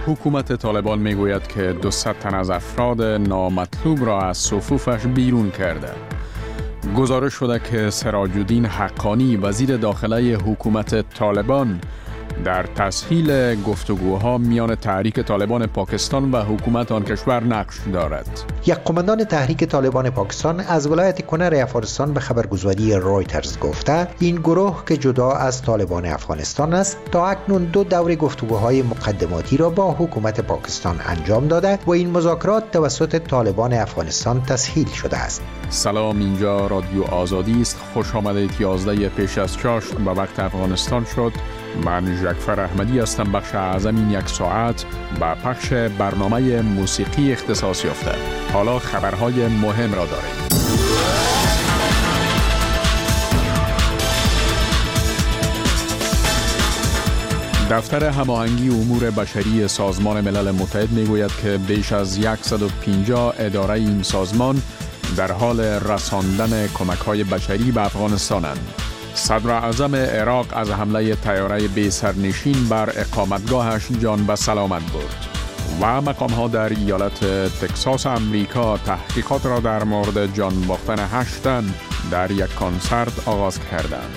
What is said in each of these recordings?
حکومت طالبان میگوید که 200 تن از افراد نامطلوب را از صفوفش بیرون کرده. گزارش شده که سراج الدین حقانی وزیر داخله حکومت طالبان در تسهیل گفتگوها میان تحریک طالبان پاکستان و حکومت آن کشور نقش دارد. یک قماندان تحریک طالبان پاکستان از ولایت کنر افغانستان به خبرگزاری رویترز گفته این گروه که جدا از طالبان افغانستان است تا اکنون 2 دور گفتگوهای مقدماتی را با حکومت پاکستان انجام داده و این مذاکرات توسط طالبان افغانستان تسهیل شده است. سلام، اینجا رادیو آزادی است. خوش آمدید. 11 پیش از چاشت به وقت افغانستان شد. من جعفر احمدی هستم. بخش اعظم این 1 ساعت به پخش برنامه موسیقی اختصاص یافته. حالا خبرهای مهم را داریم. دفتر هماهنگی امور بشری سازمان ملل متحد میگوید که بیش از 150 اداره این سازمان در حال رساندن کمک‌های بشری به افغانستانند. صدر اعظم عراق از حمله طیاره بی سرنشین بر اقامتگاهش جان به سلامت برد. و مقام‌ها در ایالت تکساس امریکا تحقیقات را در مورد جان باختن 8 تن در یک کنسرت آغاز کردند.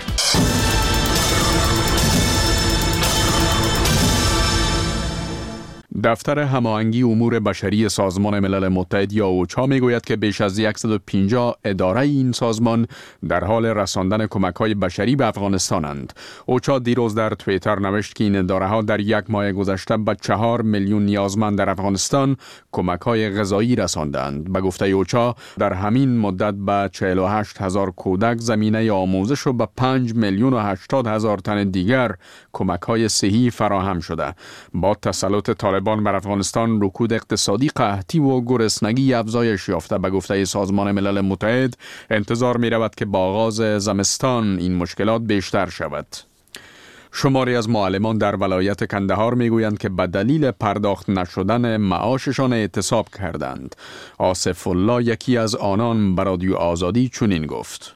دفتر هماهنگی امور بشری سازمان ملل متحد یا اوچا میگوید که بیش از 150 اداره این سازمان در حال رساندن کمک‌های بشری به افغانستانند. اوچا دیروز در توییتر نوشت که این اداره‌ها در 1 ماه گذشته به 4 میلیون نیازمند در افغانستان کمک‌های غذایی رساندند. به گفته اوچا در همین مدت به 48,000 کودک زمینه آموزش و به 5,080,000 تن دیگر کمک‌های صحی فراهم شده. با تسلط طالبان بر افغانستان رکود اقتصادی، قحطی و گرسنگی افزایش یافته. به گفته سازمان ملل متحد انتظار می رود که با آغاز زمستان این مشکلات بیشتر شود. شماری از معلمان در ولایت کندهار میگویند که به دلیل پرداخت نشدن معاششان اعتصاب کردند. آصف الله یکی از آنان به رادیو آزادی چنین گفت: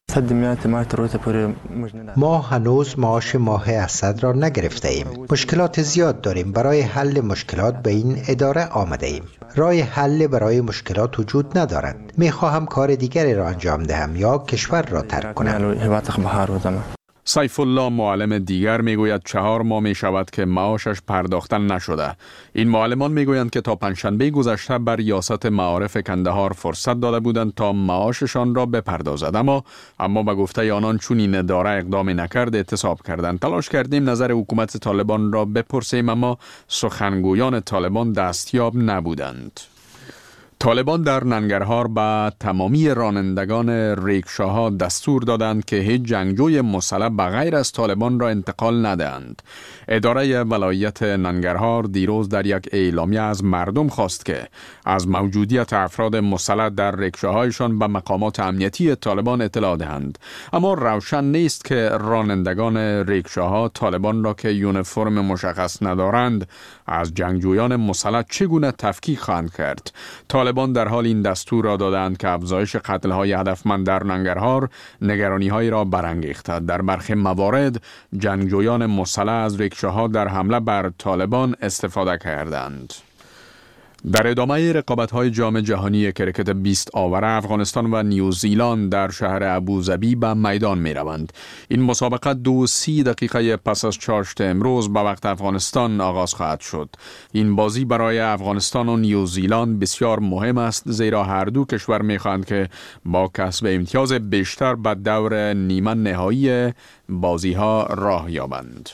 ما هنوز معاش ماه اسد را نگرفته ایم. مشکلات زیاد داریم. برای حل مشکلات به این اداره آمده ایم. راه حل برای مشکلات وجود ندارد. میخواهم کار دیگری را انجام دهم یا کشور را ترک کنم. سیف الله معلم دیگر میگوید 4 ماه می شود که معاشش پرداخته نشده. این معلمان میگویند که تا پنجشنبه گذشته بر ریاست معارف کندهار فرصت داده بودند تا معاششان را بپردازد، اما به گفته آنان چون این اداره اقدام نکرد اعتصاب کردند. تلاش کردیم نظر حکومت طالبان را بپرسیم اما سخنگویان طالبان دستیاب نبودند. طالبان در ننگرهار به تمامی رانندگان ریکشاها دستور دادند که هیچ جنگجوی مسلح بغیر از طالبان را انتقال ندهند. اداره ولایت ننگرهار دیروز در یک اعلامیه از مردم خواست که از موجودیت افراد مسلح در ریکشاهایشان به مقامات امنیتی طالبان اطلاع دهند. اما روشن نیست که رانندگان ریکشاها طالبان را که یونیفرم مشخص ندارند از جنگجویان مسلح چگونه تفکیک خواهند کرد. طالبان در حال این دستور را دادند که افزایش قتل‌های هدفمند در ننگرهار نگرانی‌هایی را برانگیخته. در برخی موارد جنگجویان مسلح از ریکشاها در حمله بر طالبان استفاده کردند. در ادامه رقابت‌های جام جهانی کرکت 20 آور افغانستان و نیوزیلند در شهر ابوظبی به میدان می‌روند. این مسابقه 2:30 دقیقه پس از چاشت امروز به وقت افغانستان آغاز خواهد شد. این بازی برای افغانستان و نیوزیلند بسیار مهم است، زیرا هر دو کشور می‌خواهند که با کسب امتیاز بیشتر به دور نیمه نهایی بازی‌ها راه یابند.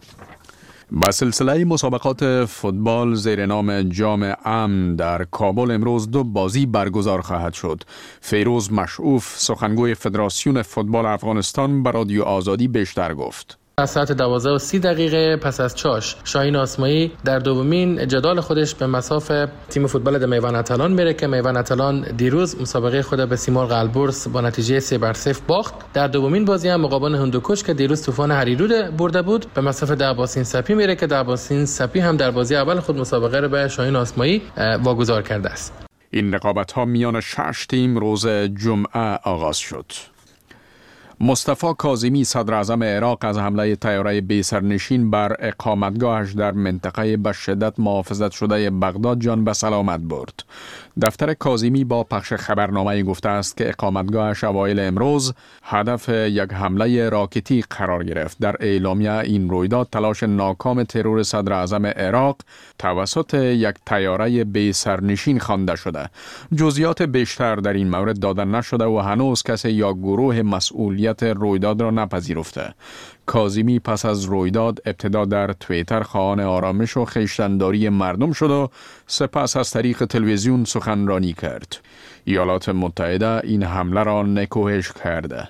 با سلسله مسابقات فوتبال زیر نام جام امن در کابل امروز 2 بازی برگزار خواهد شد. فیروز مشعوف سخنگوی فدراسیون فوتبال افغانستان به رادیو آزادی بیشتر گفت. از ساعت 12:30 پس از چاش شاهین آسمایی در دومین جدال خودش به مصاف تیم فوتبال د میوان اتلان میره که میوان اتلان دیروز مسابقه خود به سیمرغ البرز با نتیجه 3-0 باخت. در دومین بازی هم مقابل هندوکش که دیروز طوفان هریرود برده بود به مصاف دعباسین سپی میره که دعباسین سپی هم در بازی اول خود مسابقه رو به شاهین آسمایی واگذار کرده است. این رقابت‌ها میان 6 تیم روز جمعه آغاز شد. مصطفی کاظمی صدر اعظم عراق از حمله طیاره بی سرنشین بر اقامتگاهش در منطقه به شدت محافظت شده بغداد جان به سلامت برد. دفتر کاظمی با پخش خبرنامه گفته است که اقامتگاهش اوایل امروز هدف یک حمله راکتی قرار گرفت. در اعلامیه این رویداد تلاش ناکام ترور صدر اعظم عراق توسط یک طیاره بی سرنشین خوانده شده. جزئیات بیشتر در این مورد داده نشده و هنوز کسی یا گروه مسئولیت رویداد را نپذیرفته. کاظمی پس از رویداد ابتدا در توییتر خواهان آرامش و خویشتن‌داری مردم شد و سپس از طریق تلویزیون سخنرانی کرد. ایالات متحده این حمله را نکوهش کرده.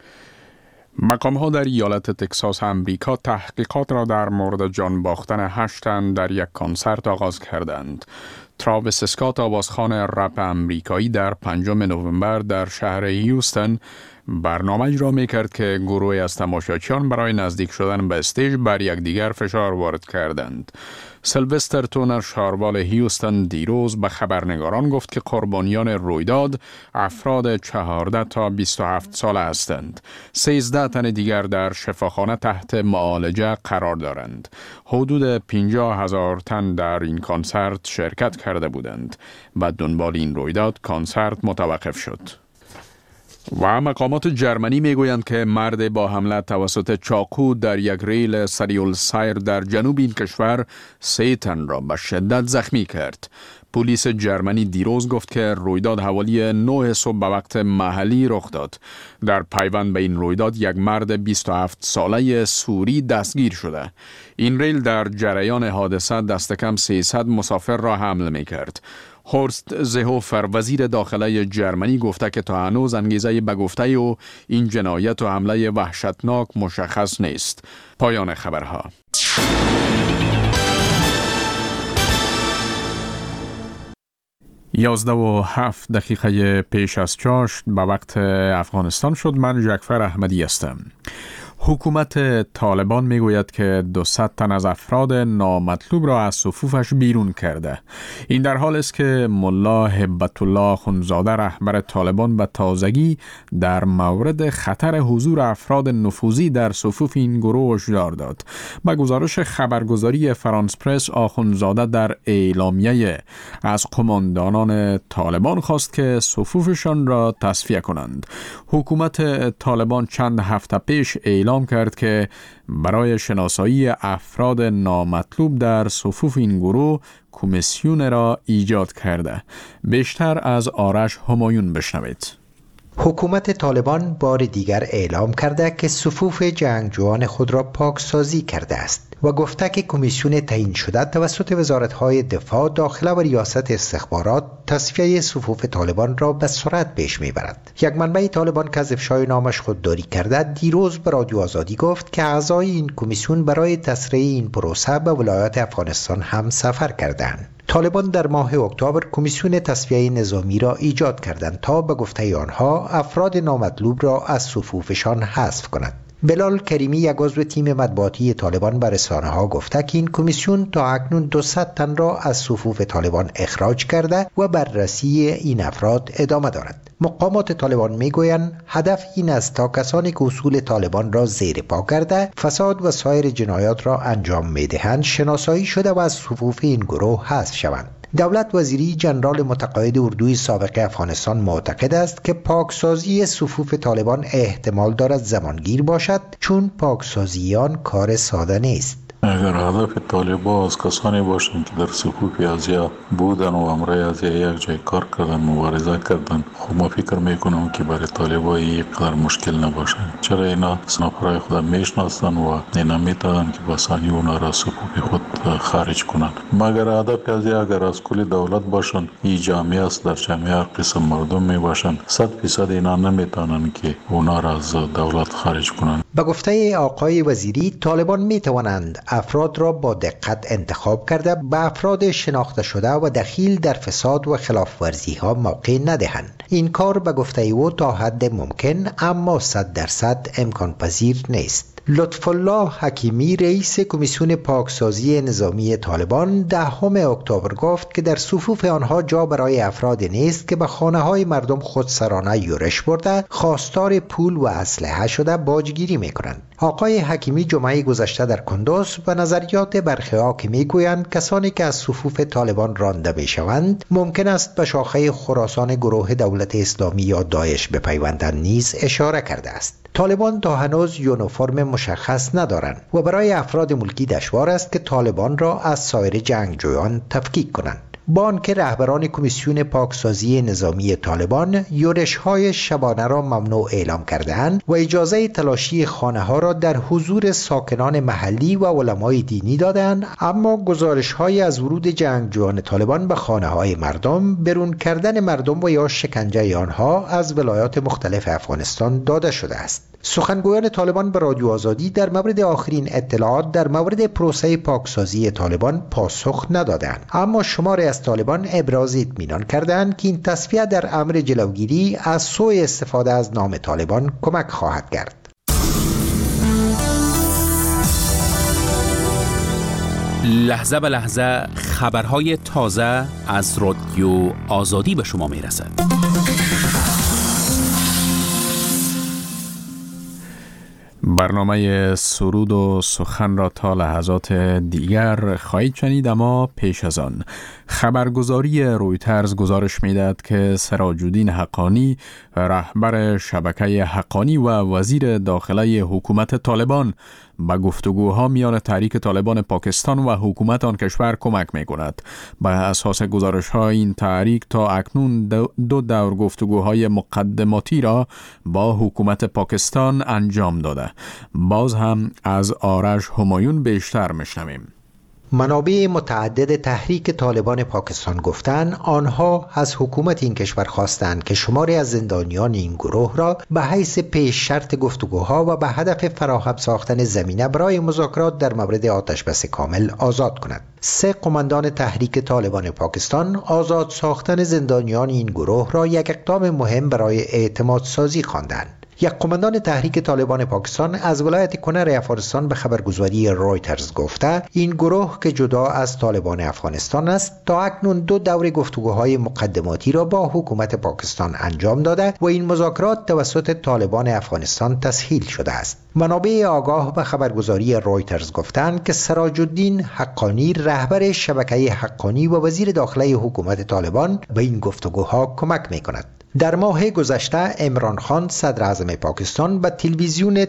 مقام‌ها در ایالت تکساس امریکا تحقیقات را در مورد جان باختن 8 تن در یک کنسرت آغاز کردند. تراویس اسکات آوازخوان رپ امریکایی در 5 نوامبر در شهر هیوستن برنامه اجرا می‌کرد که گروهی از تماشاچیان برای نزدیک شدن به استیج بر یکدیگر فشار وارد کردند. سیلوستر تونر شاروال هیوستن دیروز به خبرنگاران گفت که قربانیان رویداد افراد 14 تا 27 ساله هستند. 13 تن دیگر در شفاخانه تحت معالجه قرار دارند. حدود 50,000 تن در این کنسرت شرکت کرده بودند. و دنبال این رویداد کنسرت متوقف شد. و مقامات جرمنی میگویند که مرد با حمله توسط چاقو در یک ریل سریع السیر در جنوب این کشور 3 تن را به شدت زخمی کرد. پلیس جرمنی دیروز گفت که رویداد حوالی 9 صبح به وقت محلی رخ داد. در پیوند به این رویداد یک مرد 27 ساله سوری دستگیر شده. این ریل در جریان حادثه دست کم 300 مسافر را حمل می کرد. هورست زهوفر وزیر داخله جرمنی گفته که تا هنوز انگیزه به گفته و این جنایت و حمله وحشتناک مشخص نیست. پایان خبرها. 11:07 پیش از چاشت به وقت افغانستان شد. من جعفر احمدی هستم. حکومت طالبان میگوید که 200 تن از افراد نامطلوب را از صفوفش بیرون کرده. این در حال است که ملا هبت الله اخندزاده رهبر طالبان به تازگی در مورد خطر حضور افراد نفوذی در صفوف این گروه هشدار داد. با گزارش خبرگزاری فرانس پرس، اخندزاده در اعلامیه از قماندانان طالبان خواست که صفوفشان را تصفیه کنند. حکومت طالبان چند هفته پیش اعلام کرد که برای شناسایی افراد نامطلوب در صفوف این گروه کمیسیون را ایجاد کرده. بیشتر از آرش همایون بشنوید. حکومت طالبان بار دیگر اعلام کرده که صفوف جنگجویان خود را پاکسازی کرده است و گفته که کمیسیون تعیین شده توسط وزارت‌های دفاع، داخله و ریاست استخبارات تصفیه صفوف طالبان را به سرعت پیش می‌برد. یک منبع طالبان که از افشای نامش خودداری کرده دیروز به رادیو آزادی گفت که اعضای این کمیسیون برای تسریع این پروسه به ولایات افغانستان هم سفر کردند. طالبان در ماه اکتبر کمیسیون تصفیه نظامی را ایجاد کردند تا به گفته آنها افراد نامطلوب را از صفوفشان حذف کند. بلال کریمی، یک عضو تیم مطبوعاتی طالبان، به رسانه‌ها گفته که این کمیسیون تا اکنون 200 تن را از صفوف طالبان اخراج کرده و بررسی این افراد ادامه دارد. مقامات طالبان میگویند هدف این است تا کسانی که اصول طالبان را زیر پا کرده فساد و سایر جنایات را انجام میدهند شناسایی شده و از صفوف این گروه حذف شوند. دولت وزیری جنرال متقاعد اردوی سابق افغانستان معتقد است که پاکسازی صفوف طالبان احتمال دارد زمانگیر باشد، چون پاکسازی آن کار ساده نیست. اگر هدف طالبان از کسانی باشند که در صفوف ازیا بودن و امرای ازیا یک جای کار کردن، مبارزه کردن، خب ما فکر میکنم که برای طالبان اینقدر مشکل نباشند، چرا اینا سنافرای خود میشناسن و اینا میتونن که بسانی اونا را صفوف خود خارج کنن. مگر هدف ازیا اگر از کل دولت باشند، این جامعه است، در جامعه هر قسم مردم میباشند، 100% اینا نمیتونن که اونا را از دولت خارج کنن. به گفته آقای وزیری، طالبان میتوانند افراد را با دقت انتخاب کرده به افراد شناخته شده و دخیل در فساد و خلاف ورزی ها موقع ندهند. این کار به گفته او تا حد ممکن اما 100% امکان پذیر نیست. لطف الله حکیمی رئیس کمیسیون پاکسازی نظامی طالبان 10 اکتبر گفت که در صفوف آنها جا برای افراد نیست که به خانه‌های مردم خودسرانه یورش برده، خواستار پول و اسلحه شده باجگیری می‌کنند. آقای حکیمی جمعه گذشته در کندوز به نظریات برخی‌ها که می‌گویند کسانی که از صفوف طالبان رانده می‌شوند ممکن است به شاخه خراسان گروه دولت اسلامی یا داعش بپیوندند نیز اشاره کرده است. طالبان تا هنوز یونیفرم مشخص ندارند و برای افراد ملکی دشوار است که طالبان را از سایر جنگجویان تفکیک کنند. با آنکه رهبران کمیسیون پاکسازی نظامی طالبان یورش‌های شبانه را ممنوع اعلام کرده‌اند و اجازه تلاشی خانه‌ها را در حضور ساکنان محلی و علمای دینی دادند، اما گزارش‌های از ورود جنگجویان طالبان به خانه‌های مردم، برون کردن مردم و یا شکنجه آنها از ولایات مختلف افغانستان داده شده است. سخنگویان طالبان به رادیو آزادی در مورد آخرین اطلاعات در مورد پروسه پاکسازی طالبان پاسخ ندادند، اما شماری از طالبان ابراز اطمینان کردند که این تصفیه در امر جلوگیری از سوء استفاده از نام طالبان کمک خواهد کرد. لحظه به لحظه خبرهای تازه از رادیو آزادی به شما میرسد. برنامه سرود و سخن را تا لحظات دیگر خواهید شنید، اما پیش از آن خبرگزاری رویترز گزارش می‌دهد که سراج‌الدین حقانی رهبر شبکه حقانی و وزیر داخله حکومت طالبان به گفتگوها میان تحریک طالبان پاکستان و حکومت آن کشور کمک می‌کند. بر اساس گزارش‌ها این تحریک تا اکنون دو دور گفتگوهای مقدماتی را با حکومت پاکستان انجام داده. باز هم از آرش همایون بیشتر میشنویم. منابع متعدد تحریک طالبان پاکستان گفتند آنها از حکومت این کشور خواستند که شماری از زندانیان این گروه را به حیث پیش شرط گفتگوها و به هدف فراهم ساختن زمینه برای مذاکرات در مورد آتشبس کامل آزاد کند. 3 قماندان تحریک طالبان پاکستان آزاد ساختن زندانیان این گروه را یک اقدام مهم برای اعتماد سازی خواندند. یک قماندان تحریک طالبان پاکستان از ولایت کنر افغانستان به خبرگزاری رویترز گفته این گروه که جدا از طالبان افغانستان است تا اکنون 2 دور گفتگوهای مقدماتی را با حکومت پاکستان انجام داده و این مذاکرات توسط طالبان افغانستان تسهیل شده است. منابع آگاه به خبرگزاری رویترز گفتند که سراج‌الدین حقانی رهبر شبکه حقانی و وزیر داخله حکومت طالبان به این گفتگوها کمک می‌کند. در ماه گذشته عمران خان صدر اعظم پاکستان به تلویزیون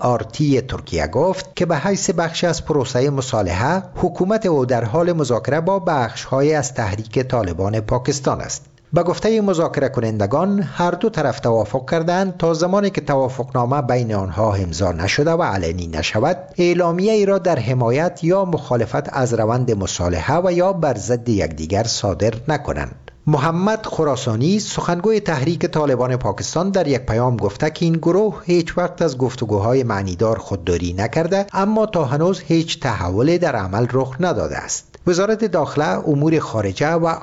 TRT ترکیه گفت که به حیث بخش از پروسه مصالحه حکومت او در حال مذاکره با بخش‌های از تحریک طالبان پاکستان است. به گفته مذاکره کنندگان هر دو طرف توافق کردند تا زمانی که توافقنامه بین آنها امضا نشده و علنی نشود اعلامیه ای را در حمایت یا مخالفت از روند مصالحه و یا بر ضد یکدیگر صادر نکنند. محمد خراسانی سخنگوی تحریک طالبان پاکستان در یک پیام گفته که این گروه هیچ وقت از گفتگوهای معنیدار خودداری نکرده، اما تا هنوز هیچ تحولی در عمل رخ نداده است. وزارت داخله، امور خارجه و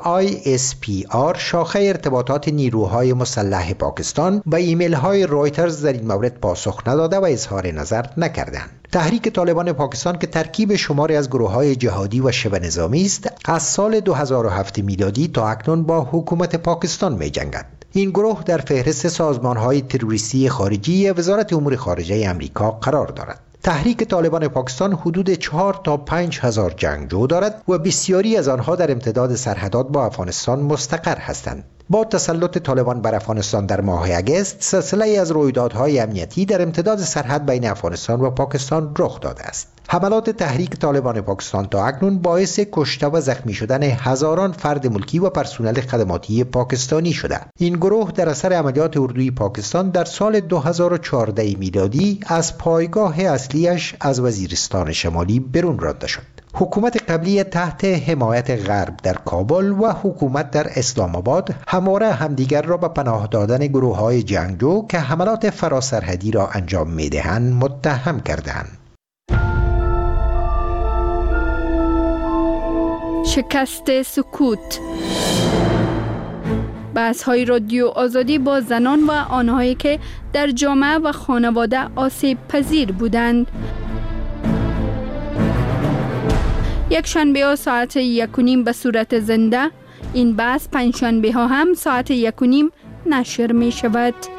ISPR شاخه ارتباطات نیروهای مسلح پاکستان به ایمیل های رویترز در این مورد پاسخ نداده و اظهار نظر نکردند. تحریک طالبان پاکستان که ترکیب شماری از گروه‌های جهادی و شبه نظامی است، از سال 2007 میلادی تا اکنون با حکومت پاکستان می‌جنگد. این گروه در فهرست سازمان‌های تروریستی خارجی وزارت امور خارجه آمریکا قرار دارد. تحریک طالبان پاکستان حدود 4 تا 5 هزار جنگجو دارد و بسیاری از آنها در امتداد سرحدات با افغانستان مستقر هستند. با تسلط طالبان بر افغانستان در ماه اگست، سلسله از رویدادهای امنیتی در امتداد سرحد بین افغانستان و پاکستان رخ داده است. حملات تحریک طالبان پاکستان تا اکنون باعث کشته و زخمی شدن هزاران فرد ملکی و پرسنل خدماتی پاکستانی شده. این گروه در اثر عملیات اردوی پاکستان در سال 2014 میلادی از پایگاه اصلیش از وزیرستان شمالی برون رانده شد. حکومت قبلی تحت حمایت غرب در کابل و حکومت در اسلام آباد همواره همدیگر را به پناه دادن گروه‌های جنگجو که حملات فراسرحدی را انجام می‌دهند متهم کردند. شکست سکوت. بحث های رادیو آزادی با زنان و آنهایی که در جامعه و خانواده آسیب پذیر بودند. یک شنبه ها ساعت 1:30 به صورت زنده، این بحث پنج شنبه ها هم ساعت 1:30 نشر می شود.